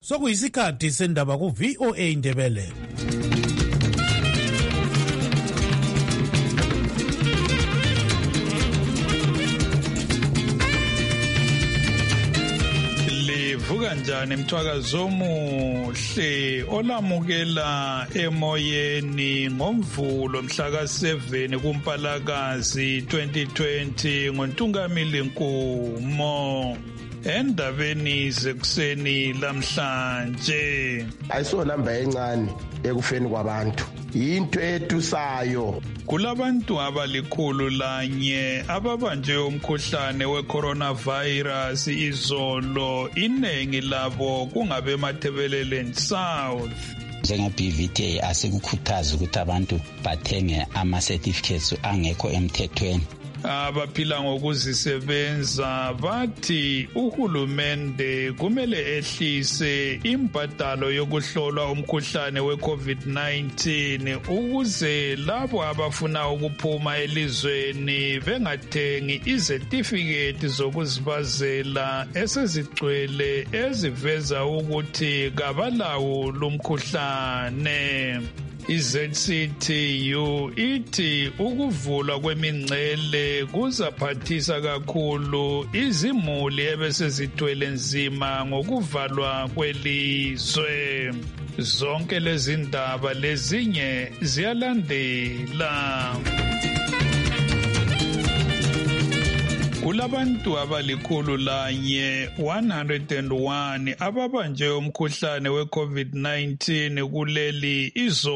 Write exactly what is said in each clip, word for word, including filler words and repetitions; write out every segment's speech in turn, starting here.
Sokuyisikhathi sendaba ku V O A Indebele. Livuka njani mthwakazo omuhle olamukela emoyeni ngomvulo mhla ka seven kuMpalakazi twenty twenty ngoNtungamili Nkumo. Endabeni zekuseni lamhlanje ayisona namba encane ekufeni kwabantu, into etusayo. Kulabantu abalikhulu lanye ababanjwe umkhuhlane we-coronavirus izolo, iningi labo kungabe eMatabeleland South. Njenge-B V T A asikukhuthaza ukuthi abantu bathenge ama-certificates angekho emthethweni. Abaphila ngokuzisebenza bathi uhulumende kumele ehlise imbadalo yokuhlolwa umkhuhlane we-COVID nineteen ukuze labo abafuna ukuphuma elizweni bengathengi izetifiketi zokuzibazela esezigcwele eziveza ukuthi kabalawo lumkhuhlane. I-Z C T U ithi ukuvulwa kwemingcele kuzaphathisa kakhulu izimuli ebesezithwele nzima ngokuvalwa kwelizwe. Zonke lezi ndaba lezinye ziyalandela. Kulabantu abalikhulu lanye one hundred one ababanjwe umkhuhlane we-COVID nineteen kuleli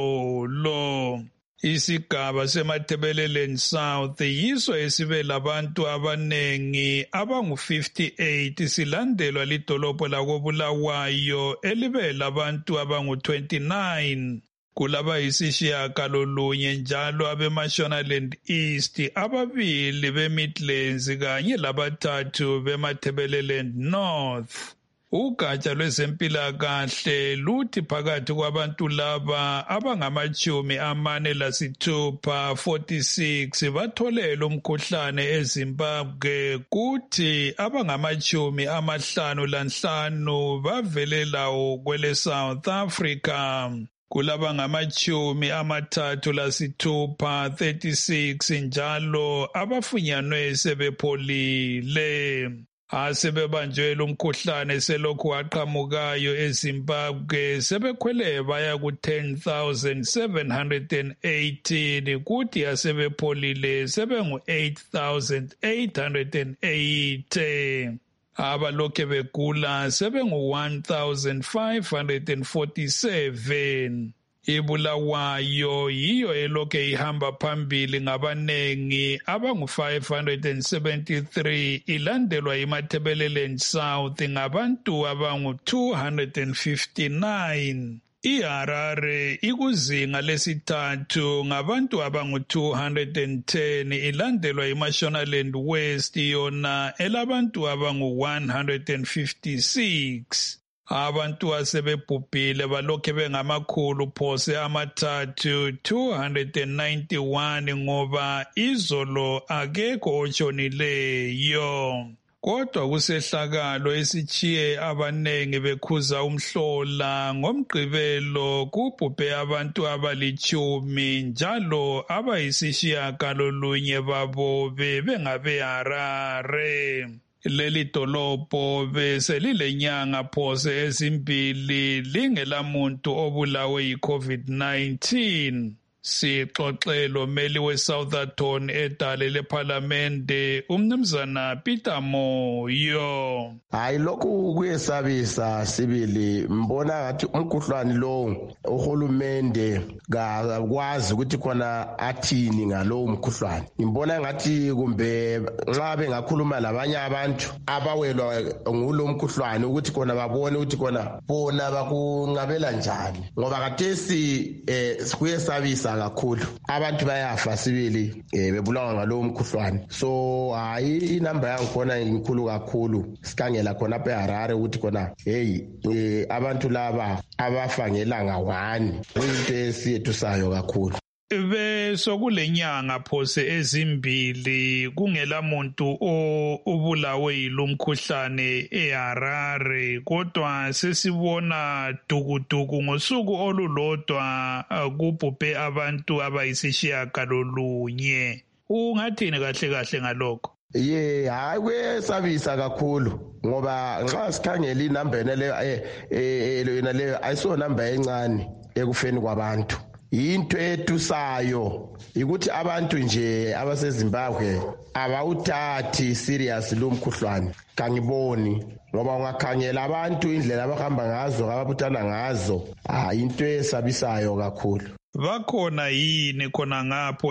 izolo. Isigaba seMatabeleland South yiso esibe labantu abanengi abangu fifty-eight silandelwa lidolobho lakoBulawayo elibe labantu abangu twenty-nine. Kulaba yisishiyagalolunye njalo abeMashonaland East, ababili beMidlands kanye labathathu beMatabeleland North. Ugatsha lwezempilakahle luthi phakathi kwabantu laba abangamachumi amane lasithupha forty-six batholele umkhuhlane eZimbabwe, kuthi abangamachumi amahlanu lanhlanu bavele lawo kwele South Africa. Kulaba ngamachumi amathathu lasithupha thirty-six njalo abafunyanwe sebepholile. Asebebanjwe umkhuhlane selokhu waqhamukayo eZimbabwe sebekhwele baya ku ten thousand seven hundred eighteen, kuthi asebepholile sebengu eight thousand eight hundred eighty. Abalokhe begula sebengu one thousand five hundred forty-seven. iBulawayo yiyo elokhe ihamba phambili ngabanengi abangu five hundred seventy-three, ilandelwa iMatabeleland South ngabantu abangu two hundred fifty-nine. iHarare ikuzinga lesithathu ngabantu abangu two hundred ten, ilandelwa iMashonaland West yona elabantu abangu one hundred fifty-six. Abantu asebebhubhile balokhe bengamakhulu phose amathathu two hundred ninety-one ngoba izolo akekho otshonileyo. Kodwa kusehlakalo esitshiye abanengi bekhuza umhlola ngoMgqibelo kubhubhe abantu abalichumi njalo abayisishiyagalolunye babo bebengabeHarare. Leli dolobho beselilenyanga phose ezimbili lingelamuntu obulawe yi-COVID nineteen. Sixoxelo meli weSouthampton edale lePhalamende umnumzana Peter Moyo. Hayi lokhu kuyesabisa sibili, mbona ngathi umkhuhlane lo uhulumende kakwazi ukuthi khona athini ngalo umkhuhlane. Ngimbona ngathi kumbe nxa bengakhuluma labanye abantu abawelwa ngulo umkhuhlane ukuthi khona babone ukuthi khona bona bakunqabela njani, ngoba kathesi eh kuyesabisa kakhulu abantu bayafa sibili eh bebulawa ngalo mkhuhlwane. So hayi inamba yangikhona inkulu kakhulu sikhangela khona apha eHarare ukuthi khona hey eh abantu laba abafa ngelanga one, into esiyethu sayo kakhulu. besokulenyanga phose ezimbili kungela muntu obulawe yilomkhuhlane eHarare, kodwa sesibona dukuduku ngosuku olulodwa kubhubhe abantu abayisishiyagalolunye. Ungathini kahle kahle ngalokho? Ye hayi kwesabisa kakhulu ngoba nxa sikhangela inambene le eh yona le ayisona namba encane ekufeni kwabantu. Into etusayo ukuthi abantu nje abaseZimbabwe abawuthathi serious lo mkhuhlwane. Kangiboni ngoba ungakhangela abantu indlela abahamba ngazo ababuthana ngazo, ah into esabisayo kakhulu. Bakhona yini khona ngapho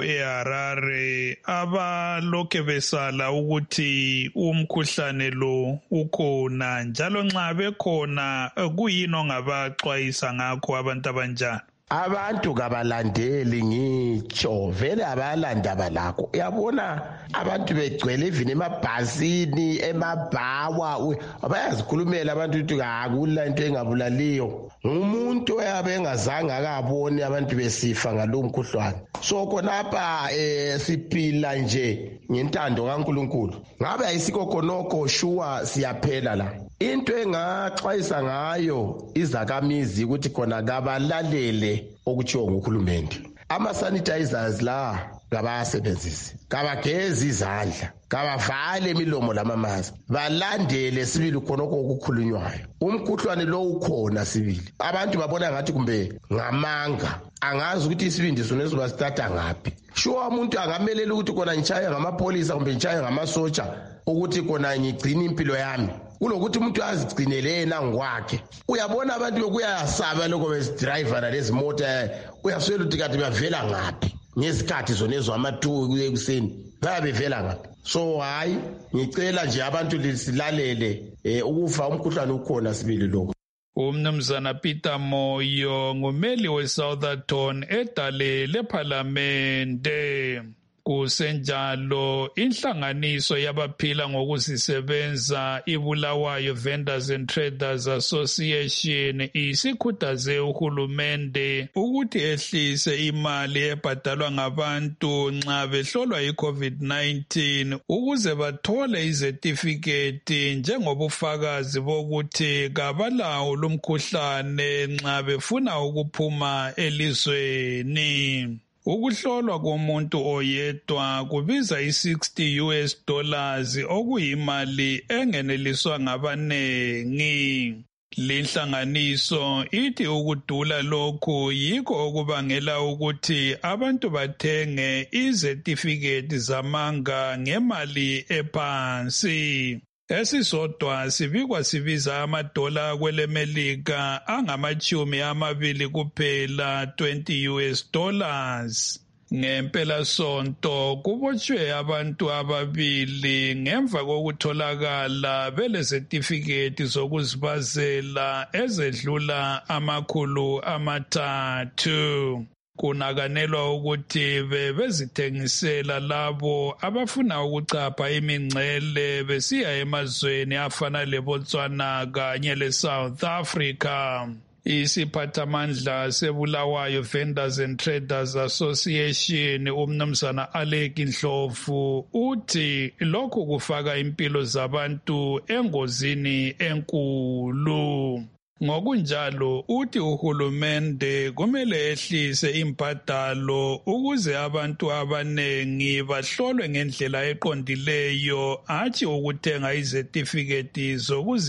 eHarare abalokhe besala ukuthi umkhuhlane lo ukhona, njalo nxa bekhona kuyini ongabaxwayisa ngakho abantu abanjani? Abantu kabalandeli ngitsho vele abalanda balakho. Uyabona abantu begcwele even emabhasini emabhawa abayazikhulumela abantu ukuthi akula into engabulaliyo. Umuntu oyabe engazange akabone abantu besifa ngalo mkhuhlwane. So khonapha eh siphila nje ngentando kaNkulunkulu. Ngabe ayisikho khonoko shuwa siyaphela la. Into engaxwayisa ngayo izakamizi ukuthi khona kabalalele okutshiwo nguhulumende. Ama sanitizers la kabasebenzisi, kabagezi izandla, kabavale imilomo lamamask, balandele sibili khonoko okukhulunywayo. Umkhuhlwane lo ukhona sibili. Abantu babona ngathi kumbe ngamanga, angazi ukuthi isibindi sone sobasithatha ngaphi. Sure umuntu angamelela ukuthi khona ngitshaya ngamapolisa kumbe ngitshaya ngamasotsha ukuthi khona ngigcina impilo yami. Kulokuthi umuntu azigcinele yena ngokwakhe. Uyabona abantu bekuyasaba lokho besidriver nalezi mota, uyaswela ukuthi kanti bavela ngaphi ngezikhathi zonezo ama-two ekuseni bayabevela ngaphi. So hayi ngicela nje abantu lisilalele ukufa umkhuhlane ukhona sibili lokho. Umnumzana Peter Moyo ngumeli weSoutherton edale lePhalamende. Kusenjalo inhlanganiso yabaphila ngokuzisebenza iBulawayo Vendors and Traders Association isikhuthaze uhulumende ukuthi ehlise imali ebhadalwa ngabantu nxa behlolwa iCovid nineteen ukuze bathole izetifiketi njengobufakazi bokuthi kabalawo lumkhuhlane nxa befuna ukuphuma elizweni. Ukuhlolwa komuntu oyedwa kubiza i-sixty U S dollars okuyimali engeneliswa ngabanengi. Linhlanganiso ithi ukudula lokhu yikho okubangela ukuthi abantu bathenge izetifiketi zamanga ngemali ephansi. Esisodwa sibikwa sibiza amadola kwelemelika angamachumi amabili kuphela twenty U S dollars. Ngempela sonto kubotshwe abantu ababili ngemva kokutholakala belezetifiketi zokuzibazela ezedlula amakhulu amathathu. Kunakanelwa ukuthi bebezithengisela labo abafuna ukuchapha imingcele besiya emazweni afana leBotswana kanye leSouth Africa. Isiphathamandla seBulawayo Vendors and Traders Association umnumzana Alec Ndlovu uthi lokhu kufaka impilo zabantu engozini enkulu. Ngokunjalo uthi uhulumende kumele ehlise imbadalo ukuze abantu abanengi bahlolwe ngendlela eqondileyo hatshi ukuthenga izetifiketi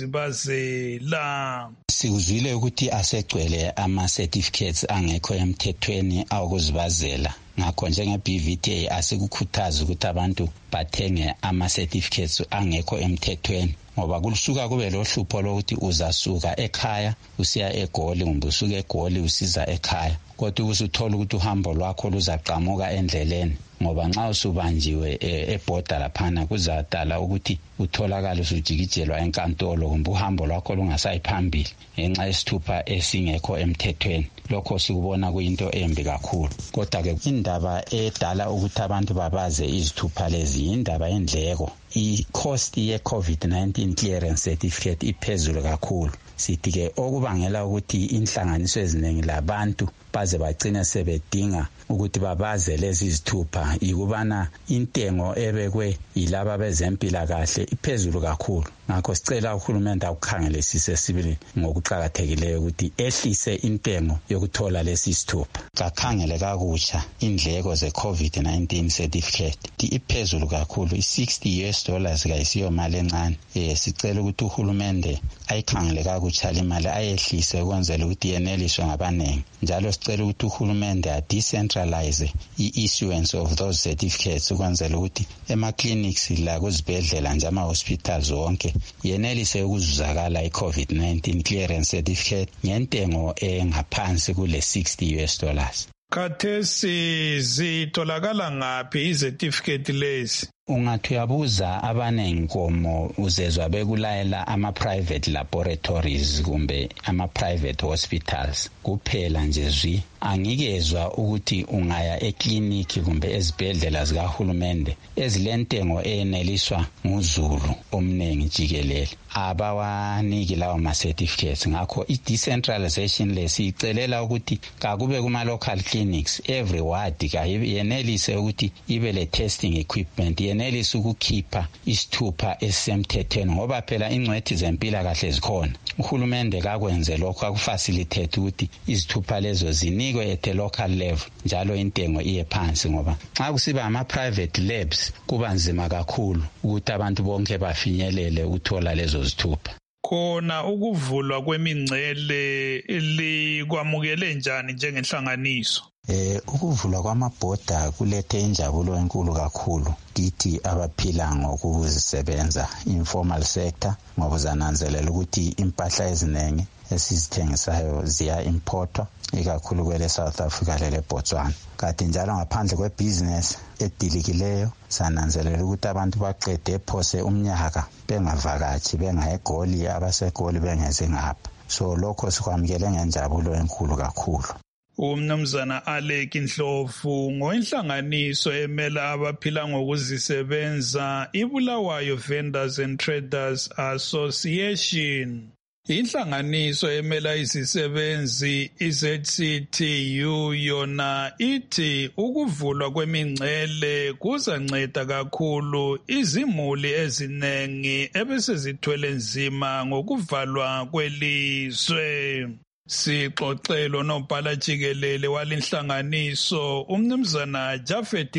zokuzibazela. Sikuzwile ukuthi asegcwele ama-certificates angekho emthethweni awokuzibazela. Ngakho njenge-B V T A asikukhuthaza ukuthi abantu bathenge ama-certificates angekho emthethweni. Ngoba kusuka kube lo hlupho lokuthi uzasuka ekhaya usiya eGoli kumbe usuka eGoli usiza ekhaya. Kodwa usuthola ukuthi uhambo lwakho luzaqhamuka endleleni. Ngoba nxa usubanjiwe ebhoda laphana kuzadala ukuthi utholakala usujikijelwa enkantolo kumbe uhambo lwakho lungasayiphambili ngenxa yesithupha esingekho emthethweni. Lokho sikubona kuyinto embi kakhulu. Kodwa ke indaba edala ukuthi abantu babaze izithupha lezi indaba yendleko. I-cost ye-COVID nineteen clearance certificate iphezulu kakhulu. Sithi ke okubangela ukuthi inhlanganiso eziningi labantu baze bagcina sebedinga ukuthi babaze lezi izithupha ikubana intengo ebekwe yilaba bezempilakahle iphezulu kakhulu. Ngakho sicela uhulumende akukhangelisise sibili ngokuqhakathekileyo ukuthi ehlise intengo yokuthola lesi sithupha. Kakhangele kakutsha indleko ze COVID nineteen certificate iphezulu kakhulu, i-sixty US dollars kayisiyo mali encane. Eh sicela ukuthi uhulumende ayikhangele kakutsha imali ayehlise ukwenzela ukuthi yeneliswe ngabanengi. Njalo sicela ukuthi uhulumende a decentralize i-issuance of those certificates ukwenzela ukuthi ema clinics la kuzibhedlela nje ama hospitals wonke yenelise ukuzuzakala i-COVID nineteen clearance certificate ngentengo engaphansi kule sixty US dollars. Khathesi zitholakala ngaphi izertificate lezi? Ungathi uyabuza abanengi komo uzezwa bekulayela ama-private laboratories kumbe ama-private hospitals kuphela nje zwi. Angikezwa ukuthi ungaya ekliniki kumbe ezibhedlela zikahulumende ezilentengo eyeneliswa nguzulu omningi jikelele abawaniki lawo ma-certificates. Ngakho i-decentralization lesiyicelela ukuthi kakube kuma-local clinics every ward kayenelise ukuthi ibe le-testing equipment, yenelise ukukhipha isithupha esisemthethweni ngoba phela ingcwethi zempilakahle zikhona. Uhulumende kakwenze lokho akufacilitate ukuthi izithupha lezo zinikwe at a local level njalo intengo iye phansi ngoba xa kusiba ama-private labs kuba nzima kakhulu ukuthi abantu bonke bafinyelele ukuthola lezo zithupha. Khona ukuvulwa kwemingcele likwamukele njani njengenhlanganiso? Eh ukuvulwa kwamabhoda kulethe injabulo enkulu kakhulu kithi abaphila ngokuzisebenza informal sector ngoba zananzelela ukuthi impahla eziningi esizithengisayo ziya importwa ikakhulu kwele South Africa lele Botswana. Kanti njalo ngaphandle kwebusiness edilikileyo sananzelela ukuthi abantu baqede phose umnyaka bengavakashi bengaegoli abasegoli bengeze ngapha. So lokho sikwamukele ngenjabulo enkulu kakhulu. Umnumzana Alec Ndlovu ngoinhlanganiso emela abaphila ngokuzisebenza iBulawayo Vendors and Traders Association. Inhlanganiso emela izisebenzi i-Z C T U yona ithi ukuvulwa kwemingcele kuzanceda kakhulu izimuli ezinengi ebesezithwele nzima ngokuvalwa kwelizwe. Sixoxelo nobhala jikelele walinhlanganiso umnumzana Jafet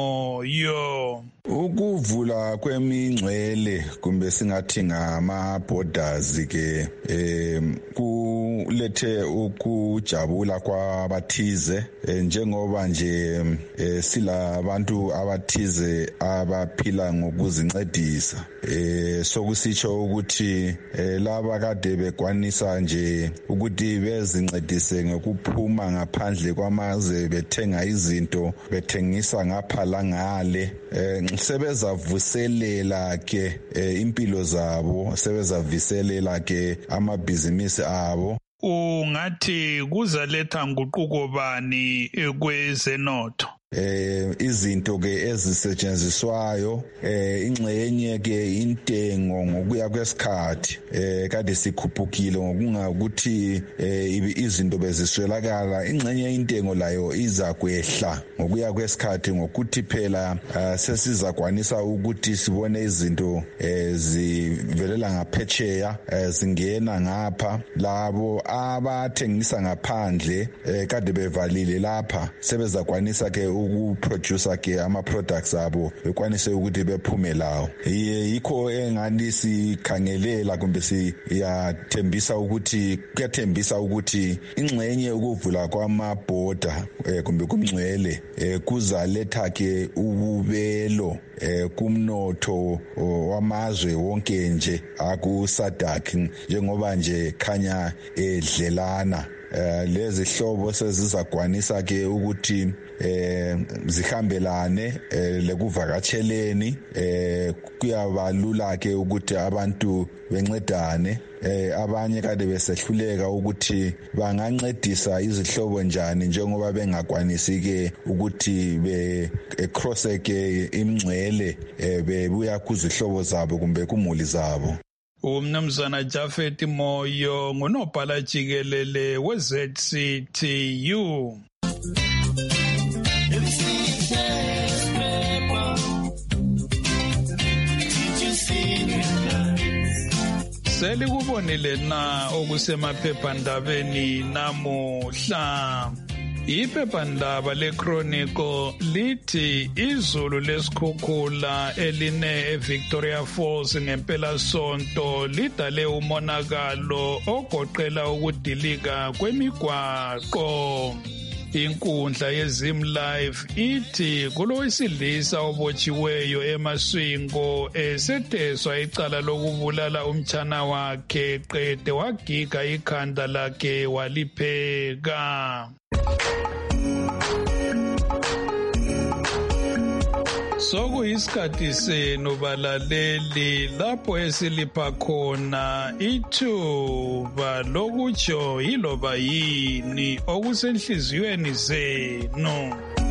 Moyo. Ukuvula kwemingcwele kumbe singathi ngama borders ke em kulethe ukujabula kwabathize njengoba nje silabantu abathize abaphila ngokuzincedisa eh sokusitsho ukuthi laba kade bekwanisa nje ukuthi bezincedise ngokuphuma ngaphandle kwamazwe bethenga izinto bethengisa ngapha la ngale sebezavuselela ke impilo zabo sebezaviselela ke amabhizinisi abo. Ungathi kuzaletha nguquko bani kwezenotho? eh izinto ke ezisetshenziswayo eh ingxenye ke intengo ngokuya kwesikhathi eh kade sikhuphukile ngokungakuthi eh izinto beziswelakala ingxenye intengo layo iza kwehla ngokuya kwesikhathi ngokuthi phela sesizakwanisa ukuthi sibone izinto ezivelela ngaphetsheya zingena ngapha labo abathengisa ngaphandle kade bevalile lapha sebezakwanisa ke ukuproducer ke ama products abo bekwanise ukuthi bephume lawo. Yikho engani sikhangelela kumbe siyathembisa ukuthi kuyathembisa ukuthi ingxenye ukuvula kwamabhoda kumbe kumngcwele kuzaletha ke ububelo kumnotho wamazwe wonke nje aku SADC njengoba nje khanya edlelana lezi hlobo sezizakwanisa ke ukuthi eh zihambelane lekuvakatsheleni eh kuyabalula ke ukuthi abantu bencedane eh abanye kade besehluleka ukuthi bangancedisa izihlobo njani njengoba bengakwanisi ke ukuthi be cross ke imngcwele bebuya kuzihlobo zabo kumbe kumuli zabo. umnumzana Jafet Moyo ngunobhala jikelele we-Z C T U. Selikubonile na okusemaphephandabeni namuhla. Iphephandaba leChronicle lithi izulu lesikhukhula eline eVictoria Falls ngempela sonto lidale umonakalo ogoqela ukudilika kwemigwaqo. Inkundla yeZim Live ithi kulowesilisa obotshiweyo eMaswingo esetheswa icala lokubulala umtshana wakhe qede wagiga ikhanda lakhe walipheka. Sokuyisikhathi senu balaleli lapho esilipha khona ithuba lokutsho yiloba yini okusenhliziyweni zenu.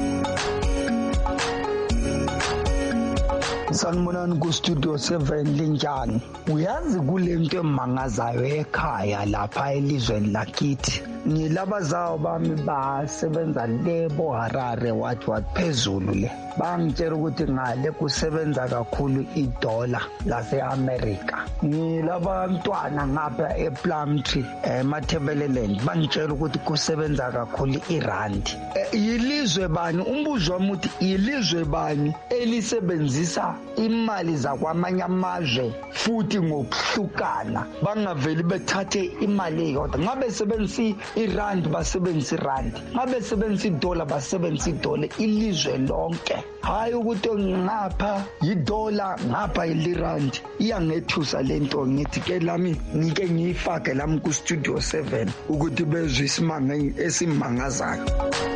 Sanibonani ku studio seven linjani. Uyazi kulento emangazayo ekhaya lapha elizweni lakithi. Ngilabazayo bami basebenza lebo Harare wathi waphezulu le. Bangitshela ukuthi ngale kusebenza kakhulu idola lase America. Ngilabantwana ngapha ePlumtree eMathebeleland bangitshela ukuthi kusebenza kakhulu irandi. Yilizwe bani umbuzo wami uthi yilizwe bani elisebenzisa imali zakwamanye amazwe futhi ngokuhlukana bangaveli bethathe imali eyodwa ngabe sebenzisa irand basebenzisa irand ngabe sebenzisa idola basebenzisa idola ilizwe lonke hayi ukuthi ngapha idola ngapha ilirand iyangethusa lento ngithi ke lami ngike ngiyifake lami ku studio seven ukuthi bezwe isimanga esimangazayo.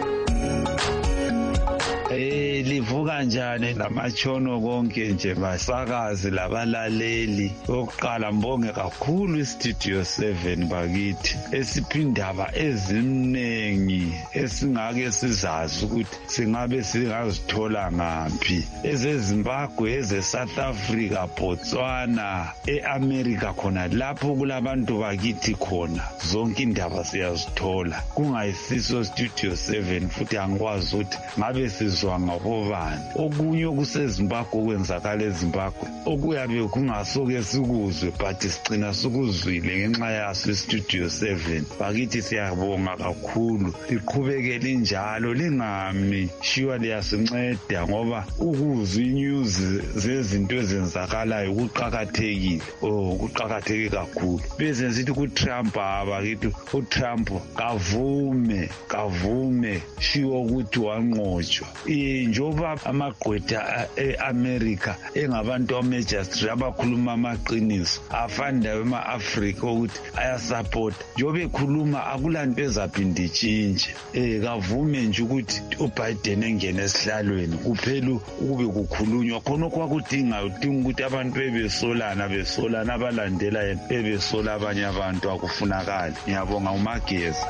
Eh livuka njani lamatshono konke nje basakazi labalaleli. Oqala mbonge kakhulu istudio seven bakithi esiphindaba ezimnengi esingake sizazi ukuthi singabe singazithola ngaphi ezeZimbabwe ezeSouth Africa Botswana eAmerica khona lapho kulabantu bakithi khona zonke indaba siyazithola kungayisiso studio seven futhi angikwazi ukuthi ngabe sizwa ngakobani okunye okuseZimbabwe kwenzakala eZimbabwe okuyabe kungasoke sikuzwe but sicina sikuzwile ngenxa yaso studio seven bakithi siyabonga kakhulu liqhubeke linjalo lingami shiwa liyasinceda ngoba ukuzwa inews zezinto ezenzakalayo kuqhakathekile oh kuqhakatheke kakhulu bese sithi ku Trump abakithi u Trump kavume kavume shiwa ukuthi wanqotshwa njoba amagqwetha eAmerica engabantu amajustri abakhuluma amaqiniso afanda ema-Africa ukuthi ayasupport njoba ekhuluma akulanto ezaphinde itshintshe eh kavume nje ukuthi uBiden engene esihlalweni kuphela ukube kukhulunywa khona kwakudinga udinga ukuthi abantu bebesolana besolana abalandela yena bebesola abanye abantu akufunakala. Ngiyabonga uMageza.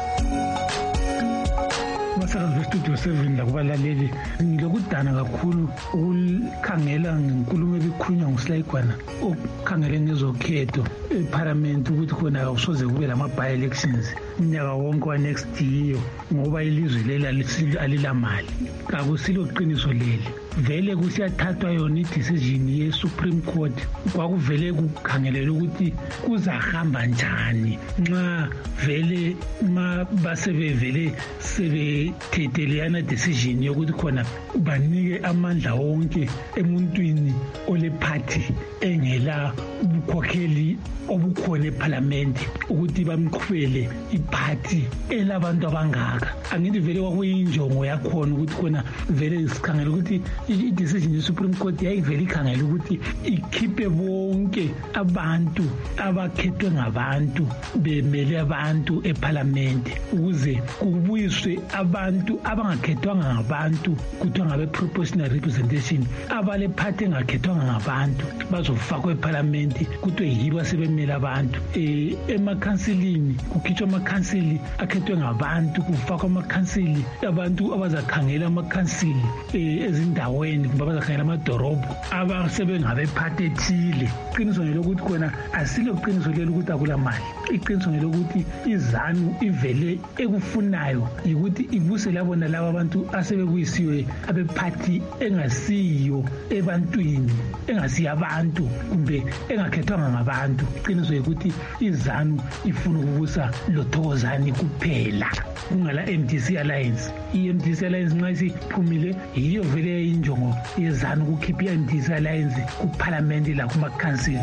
Basakazi studio seven lakubalaleli ngilokudana kakhulu ukukhangela ngenkulumo ebikhulunywa nguSilayigwana ukukhangela ngezokhetho eParliament ukuthi khona awusoze kube lama by elections unyaka wonke wa next year ngoba ilizwe lela alilamali akusilo qiniso leli vele kusiyathathwa yona idecision ye-Supreme Court kwakuvele kukhangelele ukuthi kuzahamba njani nxa vele ma basebevele sebethetheleyana decision yokuthi khona banike amandla wonke emuntwini ole party engela ubukhokheli obukhona eParliament ukuthi bamqhubele iparty elabantu abangaka angithi vele kwakuyinjongo yakhona ukuthi khona vele sikhangela ukuthi i-decision ye-Supreme Court yayivele ikhangela ukuthi ikhiphe bonke abantu abakhethwe ngabantu bemele abantu eParliament ukuze kubuyiswe abantu abangakhethwanga ngabantu kuthiwa ngabe proportional representation abale party engakhethwanga ngabantu bazofakwa eParliament kuthiwe yibo asebemela abantu. Um emakhansilini kukhitshwa amakhansili akhethwe ngabantu, kufakwa amakhansili abantu abazakhangela amakhansili um ezindaweni kumbe abazakhangela amadorobho abasebengabephathi ethile. Iqiniso ngelokuthi khona asilo qiniso lelo ukuthi akula mali. Iqiniso ngelokuthi izanu ivele ekufunayo yikuthi ibuse labona laba abantu asebebuyisiwe abephathi engasiyo ebantwini, engasiyo abantu kumbe engakhethwanga ngabantu. Iqiniso yikuthi izanu ifuna ukubusa loThokozani kuphela kungala M D C Alliance. I-M D C Alliance nxa isiphumile yiyo vele injongo yezanu ukukhipha i-M D C Alliance kuparlamente lakumakhansili.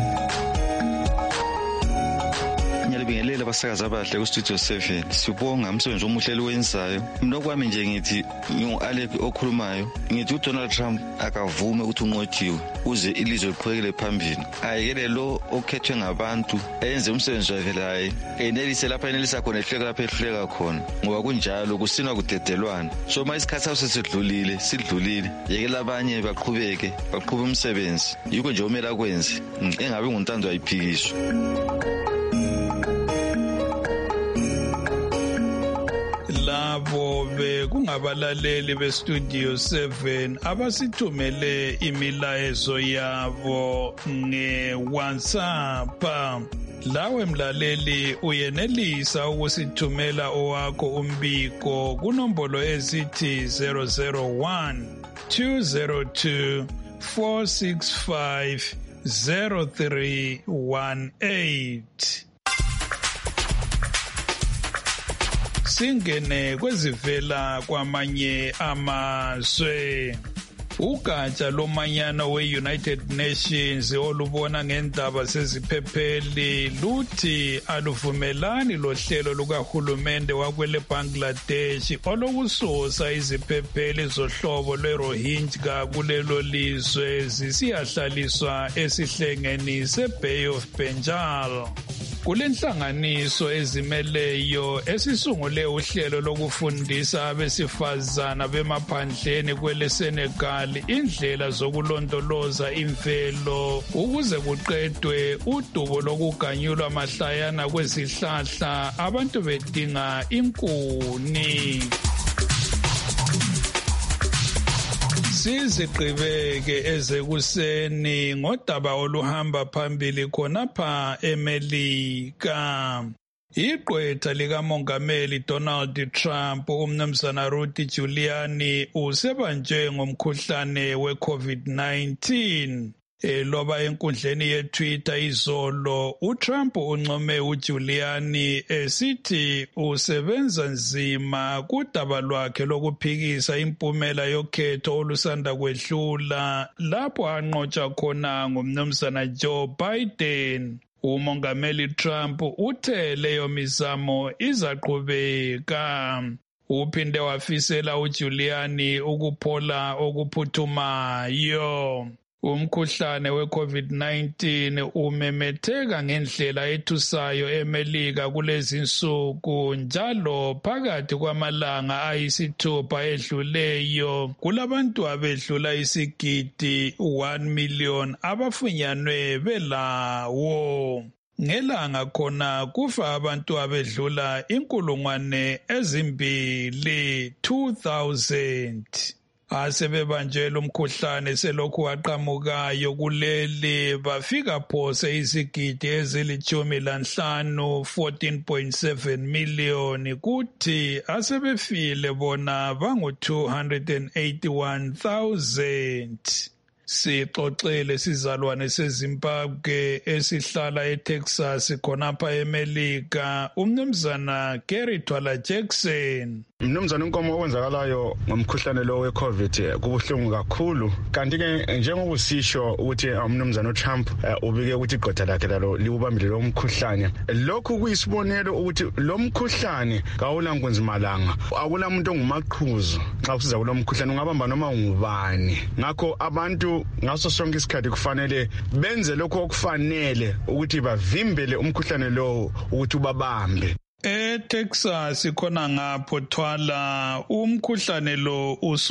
Ngiyalibingelela abasakazi abahle ku-Studio seven. Sibonga umsebenzi omuhle eliwenzayo. Mina kwami nje ngithi ngingu-Alec okhulumayo. Ngithi uDonald Trump akavume ukuthi unqotshiwe uze ilizwe liqhubekele phambili. Ayekele lo okhethwe ngabantu enze umsebenzi wakhe laye. Enelise lapha enelisa khona ehluleka lapha ehluleka khona. Ngoba kunjalo kusinwa kudedelwana. So ma isikhathi sawo sesidlulile, sidlulile. Yekela abanye baqhubeke, baqhube umsebenzi. Yikho nje omela kwenze. Engabe nguntando ayiphikiswa. Labo bekungabalaleli beStudio seven abasithumele imilayezo yabo nge-WhatsApp. Lawe mlaleli uyenelisa ukusithumela owakho umbiko kunombolo ezithi zero zero one two zero two four six five zero three one eight. Singene kwezivela kwamanye amazwe. Ugatsha lomanyano we-United Nations olubona ngendaba zeziphepheli luthi aluvumelani lohlelo lukahulumende wakwele Bangladesh olokususa iziphepheli zohlobo lwe-Rohingya kulelo lizwe zisiyahlaliswa esihlengeni se-Bay of Bengal. Kulenhlanganiso ezimeleyo esisungule uhlelo lokufundisa abesifazana bemaphandleni kwele Senegal indlela zokulondoloza imvelo ukuze kuqedwe udubo lokuganyulwa mahlayana kwezihlahla abantu bedinga inkuni. Siziqhibeke ezekuseni ngodaba oluhamba phambili khonapha eMelika. Iqwetha likamongameli Donald Trump umnumzana Rudy Giuliani usebanjwe ngomkhuhlane we-COVID nineteen. Eloba enkundleni ye-Twitter izolo, uTrump uncome uGiuliani esithi usebenza nzima kudaba lwakhe lokuphikisa impumela yokhetho olusanda kwedlula lapho anqotsha khona ngumnumzana Joe Biden. Umongameli Trump uthe leyo mizamo izaqhubeka. Uphinde wafisela uGiuliani ukuphola okuphuthumayo. Umkhuhlane we-COVID nineteen umemetheka ngendlela ethusayo eMelika kulezi nsuku njalo phakathi kwamalanga ayisithupha edluleyo kulabantu abedlula isigidi one million abafunyanwe belawo. Ngelanga khona kufa abantu abedlula inkulungwane ezimbili two thousand. Asebebanjela umkhuhlane selokhu waqhamukayo kuleli bafika phose izigidi ezilithumi lanhlanu fourteen point seven million kuthi asebefile bona bangu two hundred eighty-one thousand. Sixoxele sizalwane seZimbabwe esihlala eTexas khonapha eMelika umnumzana Gary Twala Jackson. Mnumzana inkomo okwenzakalayo ngomkhuhlane lo we-COVID kubuhlungu kakhulu, kanti ke njengobusisho ukuthi umnumzana uTrump ubike ukuthi igqotha lakhe lalo liwubambile lo mkhuhlane. Lokhu kuyisibonelo ukuthi lo mkhuhlane kawula nkunzimalanga, akula umuntu ongumaqhuzu xa usiza kulo mkhuhlane, ungabamba noma ngubani. Ngakho abantu ngaso sonke isikhathi kufanele benze lokho okufanele ukuthi bavimbele umkhuhlane lo ukuthi ubabambe. eTexas khona ngapho thwala umkhuhlane lo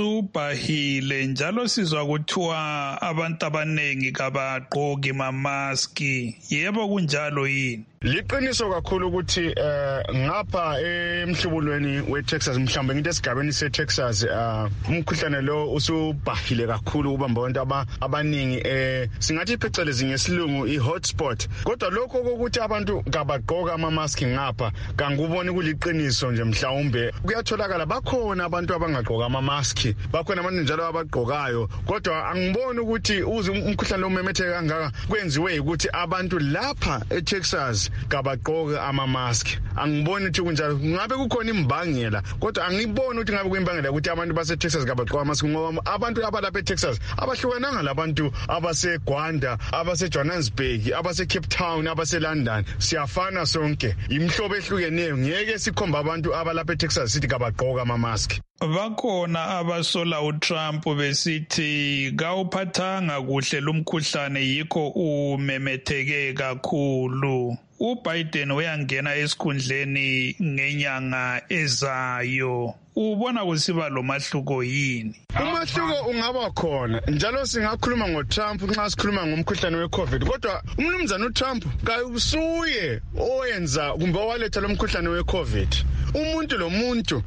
usubhahile njalo sizwa kuthiwa abantu abanengi kabagqoki mamaski. Yebo kunjalo yini? Liqiniso kakhulu ukuthi eh ngapha emhlubulweni weTexas mhlambe ngithi esigabeni seTexas umkhuhlane lo usubhahile kakhulu ubamba abantu abaningi eh singathi phecelezi ngesilungu i-hotspot. Kodwa lokho ukuthi abantu kabagqoka ama-mask ngapha kanguboni kuliqiniso nje mhlawumbe kuyatholakala bakhona abantu abangagqoka ama-mask bakhona abantu njalo abagqokayo kodwa angiboni ukuthi uze umkhuhlane lo umemetheke kangaka kwenziwe ukuthi abantu lapha eTexas kabagqoke ama-mask. Angiboni ukuthi kunjalo ngabe kukhona imbangela kodwa angiboni ukuthi ngabe kuyimbangela ukuthi abantu base-Texas kabagqoka ama-mask ngoba abantu abalapha eTexas abahlukananga labantu abase-Gwanda abase-Johannesburg abase-Cape Town abase-London siyafana sonke imihlobo ehlukeneyo ngeke sikhomba abantu abalapha eTexas sithi kabagqoka ama-mask. Bakhona abasola uTrump besithi kawuphathanga kuhle lumkhuhlane yikho umemetheke kakhulu. uBiden uyangena esikhundleni ngenyanga ezayo. Ubona kusiba lo mahluko yini? Umahluko ungaba khona njalo singakhuluma ngoTrump nxa sikhuluma ngomkhuhlane weCovid kodwa umnumzana uTrump kayusuye oyenza kumbe owaletha lo mkhuhlane weCovid. Umuntu lo muntu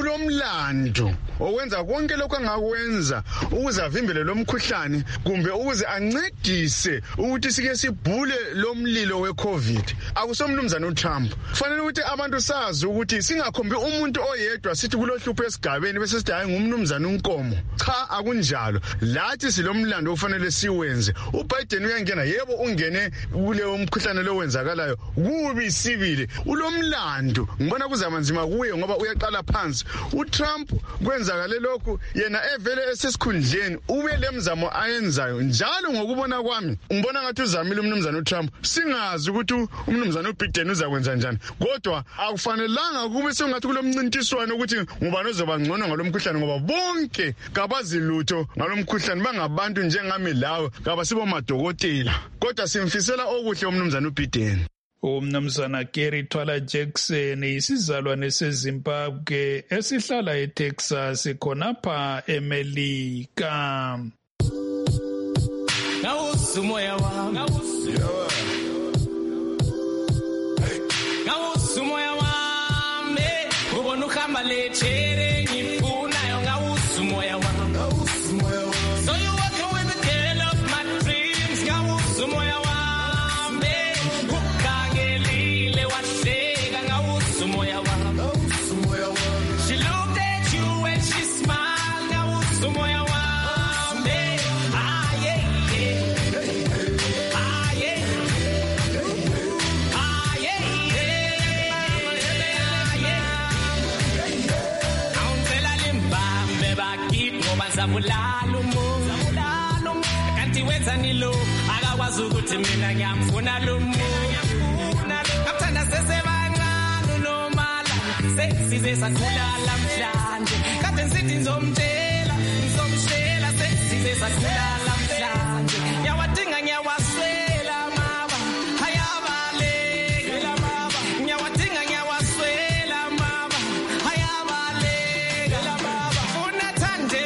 ulomlando owenza konke lokho angakwenza ukuze avimbele lo mkhuhlane kumbe ukuze ancedise ukuthi sike sibhule lo mlilo weCovid. Akusomnumzana uTrump. Kufanele ukuthi abantu sazi ukuthi singakhombi umuntu oyedwa sithi kulohlupho esigabeni bese sithi hayi ngumnumzana uNkomo. Cha akunjalo. Lathi silomlando ofanele siwenze. uBiden uyangena yebo ungene kule umkhuhlane lo wenzakalayo kubi sibili. Ulomlando ngibona kuzamanzima kuye ngoba uyaqala phansi. uTrump kwenzakale lokhu yena evele esesikhundleni ube lemzamo ayenzayo njalo ngokubona kwami ngibona ngathi uzamile umnumzana uTrump singazi ukuthi umnumzana uBiden uzakwenza njani kodwa akufanelanga kube sengathi kulomncintiswano ukuthi ngubani ozoba ngcono ngalomkhuhlane ngoba bonke kabazi lutho ngalomkhuhlane bangabantu njengami lawe kabasibo madokotela kodwa simfisela okuhle umnumzana uBiden. Umnumzana Gary Twala Jackson isizalwane seZimbabwe esihlala eTexas khonapha eMelika. Ngawusu moya wami ngawusu moya wami ubona uhamba lechere ngifunayo ngawusu moya wami ngawusu moya wami so you walk with the girl of my dreams ngawusu moya wami Zamulalo mo zamulalo kanti wenza nilo akakwazi ukuthi mina ngiyamfuna lo ngiyamfuna kathanda sesebancane nomala sesize sakhula lamhlanje kade nsithi ngizomtshela ngizomshela sesize sakhula lamhlanje ngiyawadinga ngiyawaswela mama hayabalekela mama ngiyawadinga ngiyawaswela mama hayabalekela mama unathande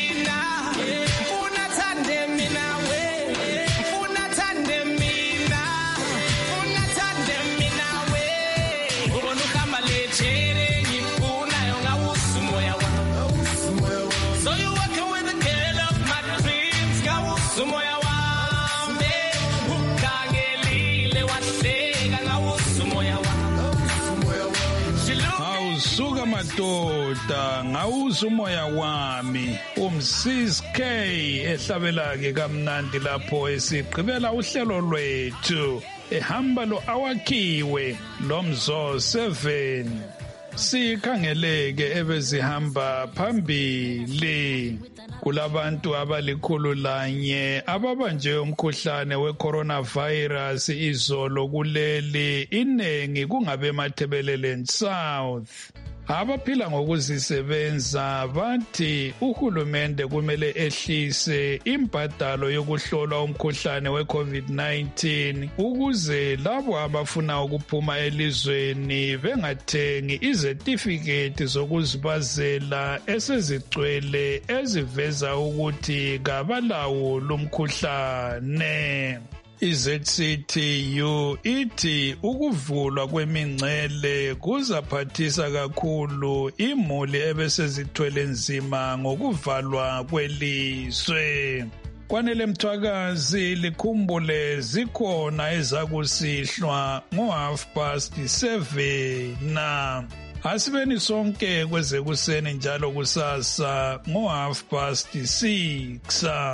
madoda ngawuza umoya wami umsisi K ehlabela ke kamnandi lapho esigqibela uhlelo lwethu ehamba lo awakhiwe lomzo seven sikhangeleke ebezihamba phambili kulabantu abalikhulu lanye ababanjwe umkhuhlane we-coronavirus izolo kuleli inengi kungabe Mathebelele South. Abaphila ngokuzisebenza bathi uhulumende kumele ehlise imbadalo yokuhlolwa umkhuhlane we-COVID nineteen ukuze labo abafuna ukuphuma elizweni bengathengi izetifiketi zokuzibazela esezigcwele eziveza ukuthi kabalawo lumkhuhlane. I-Z C T U ithi ukuvulwa kwemingcele kuzaphathisa kakhulu imuli ebesezithwele nzima ngokuvalwa kwelizwe. Kwanele Mthwakazi likhumbule zikhona ezakusihlwa ngo half past seven na. Asibeni sonke kwezekuseni njalo kusasa ngo half past six.